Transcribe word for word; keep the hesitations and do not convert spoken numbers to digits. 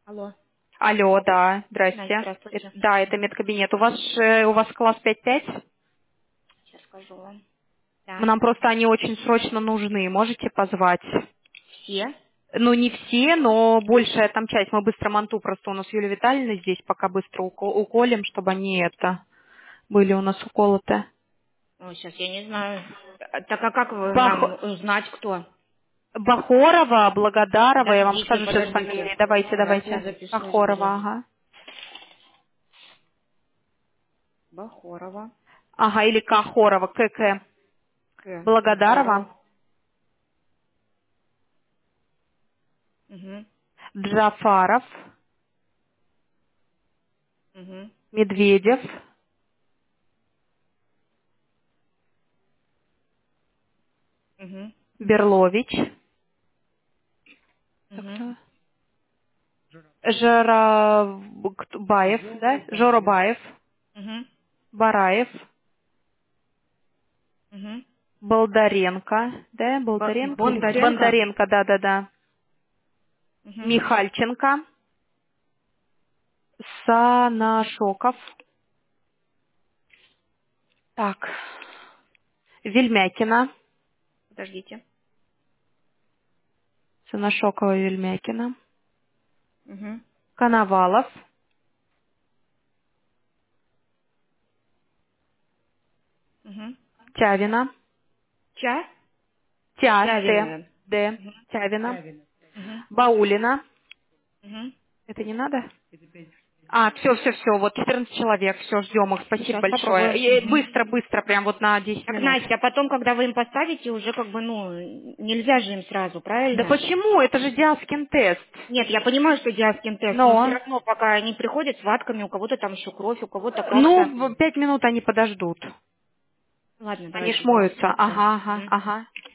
Алло. Алло, да, Настя, здрасте. Э, здравствуйте. Да, это Мгм. медкабинет. У вас э, у вас класс пять пять? Сейчас скажу вам. Так. Нам просто они очень срочно нужны. Можете позвать? Все? Ну, не все, но большая там часть. Мы быстро манту, просто у нас Юлия Витальевна здесь, пока быстро уко- уколем, чтобы они это были у нас уколоты. Ой, сейчас я не знаю. А, Так а как вы нам Бах... узнать, кто? Бахорова, Благодарова, я вам Подождите, скажу сейчас подождите. фамилии. Давайте, Сейчас я давайте. запишу Бахорова, здесь. ага. Бахорова. Ага, или Кахорова, КК. К. Благодарова, Хорова. Угу. Джафаров, Угу. Медведев, Угу. Берлович. Так, Угу. кто? Жарабаев, да? Жоробаев, Угу. Бараев, Угу. Болдаренко, да? Болдаренко или как? Бондаренко? Бондаренко, да-да-да. Угу. Михальченко, Санашоков, так, Вельмякина, Подождите. Санашокова, Вельмякина, Угу. Коновалов, Угу. Тявина, Ча? Тя, Т, Чавина. Д, Угу. Тявина, Угу. Баулина. Угу. Это не надо? А, все, все, все, вот четырнадцать человек, все, ждем их, спасибо Сейчас большое. попробую. И Угу. быстро, быстро, прям вот на десять Так, минут. Настя, а потом, когда вы им поставите, уже как бы, ну, нельзя же им сразу, Да правильно? почему? Это же Диаскин тест. Нет, я понимаю, что диаскин тест, но все Но, равно, пока они приходят с ватками, у кого-то там еще кровь, у кого-то как-то. ну, в пять минут они подождут. Ладно, Они давайте шмоются. сделаем так. Ага, ага, Мгм. ага.